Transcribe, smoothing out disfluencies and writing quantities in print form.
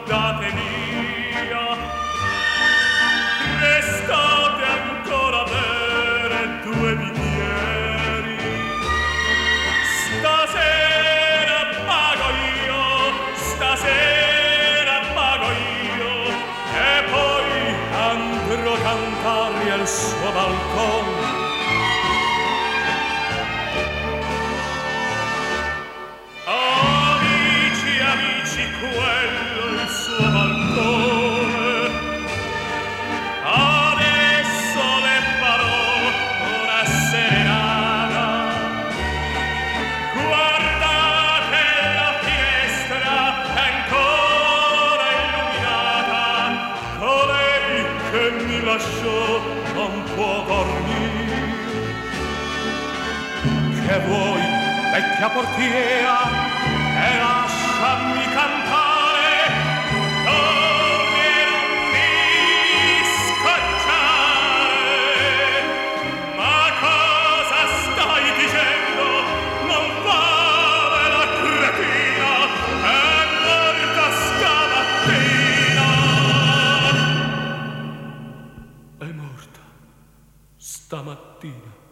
scordate via, restate ancora a bere 2 bicchieri. Stasera pago io, e poi andrò a cantargli al suo balcone. Amici, quello è il suo balcone. Adesso le farò una serenata. Guardate la finestra è ancora illuminata. Colei che mi lasciò non può dormire. Che vuoi, vecchia portiera? E lasciami cantare, dormi e non mi scocciare. Ma cosa stai dicendo? Non fare la cretina, è morta stamattina. È morta stamattina.